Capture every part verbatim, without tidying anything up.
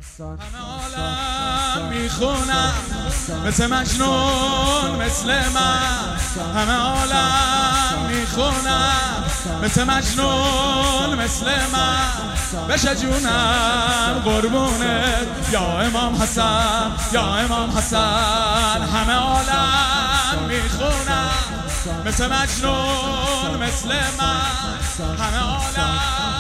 همه عالم میخونم مثل مجنون مثل من، همه عالم میخونم مثل مجنون مثل من. بشه جونم قربونت یا امام حسن یا امام حسن. همه عالم میخونم مثل مجنون مثل من، همه عالم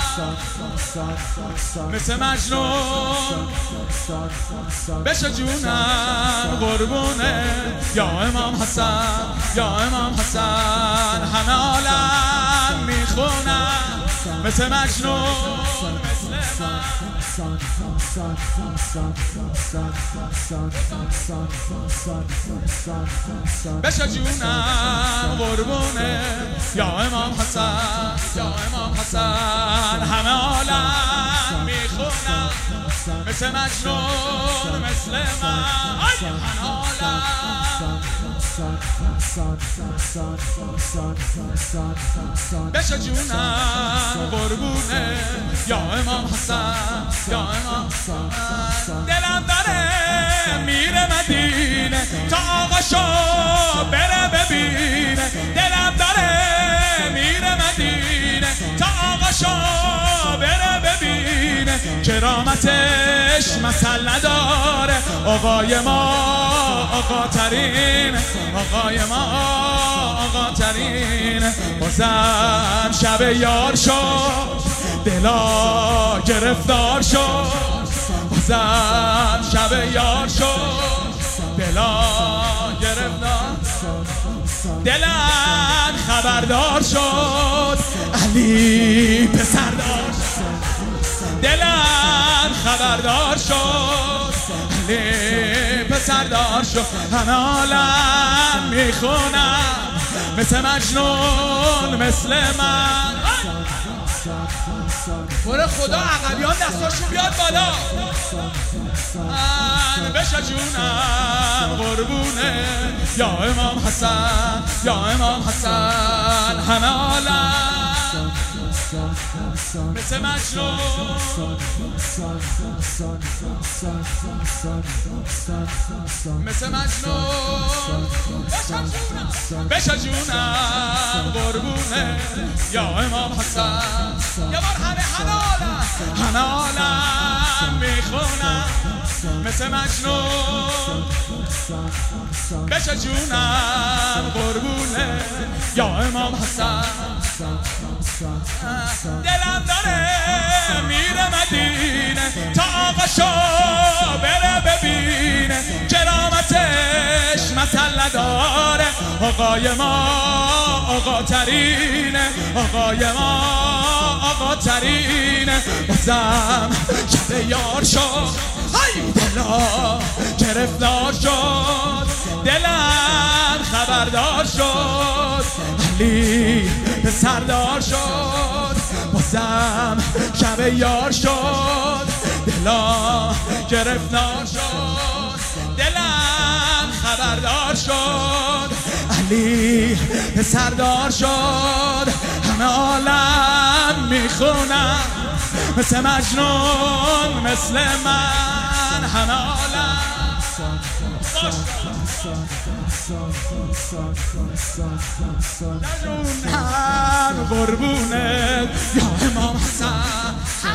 مثل مجنون. بشه جونم قربونه یا امام حسن یا امام حسن. همه عالم میخونم مثل مجنون مثل من. بشه جونم قربونه یا امام حسن یا امام حسن. همه عالم میخونم مثل مجنون مثل من. همه عالم بشه جونم قربونه یا امام حسن یا امام حسن. دلم داره میره مدینه تا آقاشو بره ببینه. دلم داره میره مدینه تا آقاشو بره ببینه. کرامتش مثل نداره آقای ما آقا ترین، آقای ما آقا ترین. بازم شب یار شد دلا گرفتار شد، بازم شب یار شد دلا گرفتار. دلم خبردار شد علی پسردار شد، دلم خبردار شد علی پسردار شد. همه عالم میخونم مثل مجنون مثل من. پر خدا عقبیان دستاشون بیاد بالا. بشه جونم قربونه یا امام حسن یا امام حسن. همه عالم مثل مجنون مثل مجنون. بشه جونم قربونه یا امام حسن. یه بار همه همه عالم همه عالم میخونم مثل مجنون. بشه جونم قربونه یا امام حسن. دلم داره میره مدینه تا آقاشو بره ببینه. کرامتش مثل نداره آقای ما آقا ترینه، آقای ما آقا ترینه. بازم شب یار شد های دلا گرفتار شد، دلم خبردار شد علی پسردار شد. بازم شب یار شد دلا گرفتار شد، دلم خبردار شد علی پسردار شد. همه عالم میخونم مثل مجنون مثل من. همه عالم جونم قربونه یا امام حسن.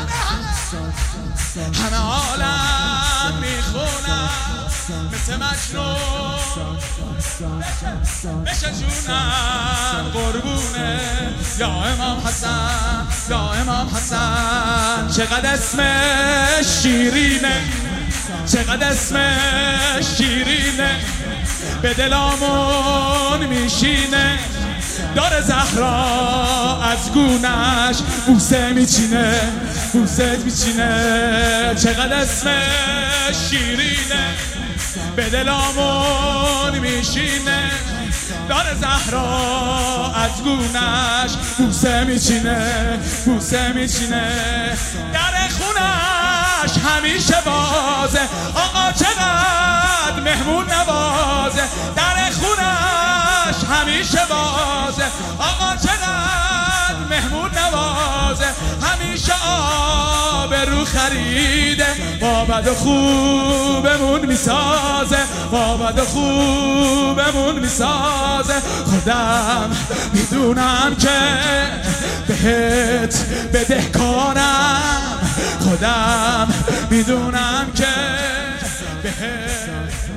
همه عالم میخونم مثل مجنون. بشه جونم قربونه یا امام حسن یا امام حسن. چقدر اسمش شیرینه چقدر اسمش شیرینه به دلامون میشینه. داره زهرا از گونش بوسه میچینه بوسه میچینه. چقدر اسمش شیرینه به دلامون میشینه. داره زهرا از گونش بوسه میچینه بوسه میچینه. در خونش همیشه بازه آقا چقدر مهمون نوازه. در خونش همیشه بازه آقا چقدر مهمون نوازه، همیشه آب رو خریده، با بد و خوبمون میسازه، با بد و خوبمون میسازه. خودم میدونم که بهت بدهکارم، خودم میدونم که بهت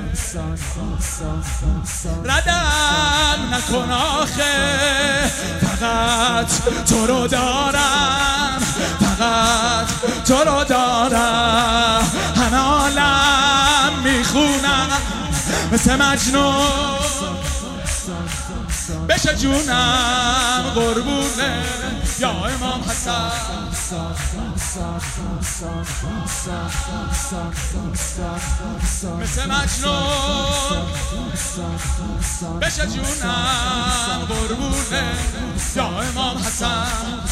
ردم نکن آخه، فقط تو رو دارم، فقط تو رو دارم. همه عالم میخونم مثل مجنون، بشه جونم قربونه یا امام حسن. مثل مجنون بشه جونم قربونه یا امام حسن.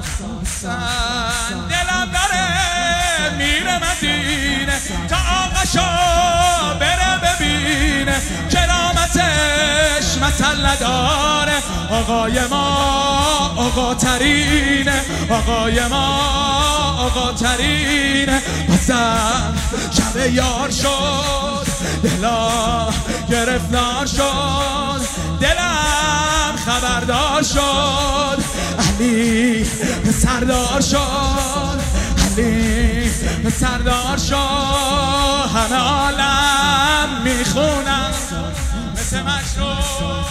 دلم داره میره مدینه تا آقاشو بره ببینه، کرامتش مثل نداره. آقای ما آقا ترینه، آقای ما آقا ترینه. بازم شب یار شد، دلا گرفتار شد، دلم خبردار شد. علی سردار شد، علی سردار شد. همه عالم میخونم مثل مجنون،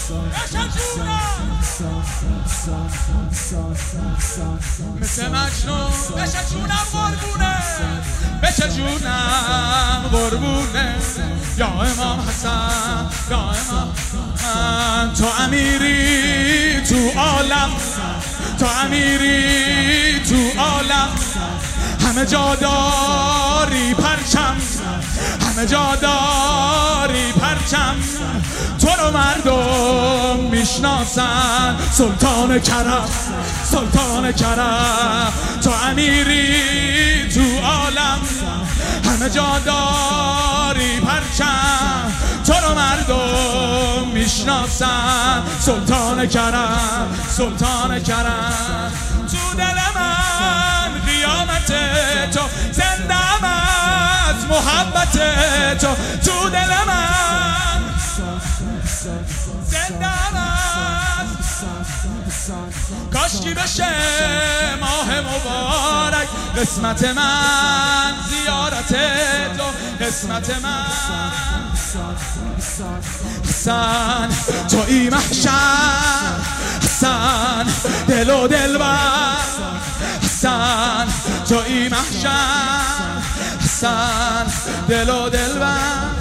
مثل مجنون بشه جونم قربونه، بشه جونم قربونه یا امام حسن، یا امام. من تو امیری تو عالم، تو امیری تو عالم، همه جا داری پرچم، همه جا داری پرچم. تو رو مردم میشناسن سلطان کرم، سلطان کرم. تو امیری تو عالم، همه جا داری پرچم. تو رو مردم میشناسن سلطان کرم، سلطان کرم. تو دل من قیامت تو، زندم از محبت تو. تو دل من زندم از، کاشکی بشه ماه مبارک قسمت من، زیارت تو قسمت من. حسن تویی محشر، حسن دل و دلبر، حسن تویی محشر، حسن دل و دلبر.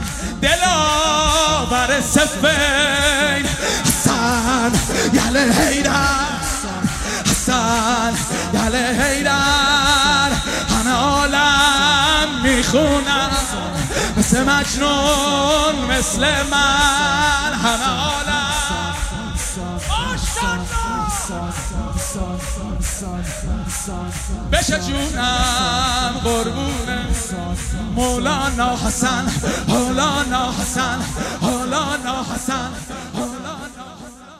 دلاور صفین حسن یله حیدر، حسن یله حیدر. همه عالم میخونم مثل مجنون مثل من، همه عالم. بشه جونم قربونه مولانا حسن، مولانا حسن، مولانا حسن.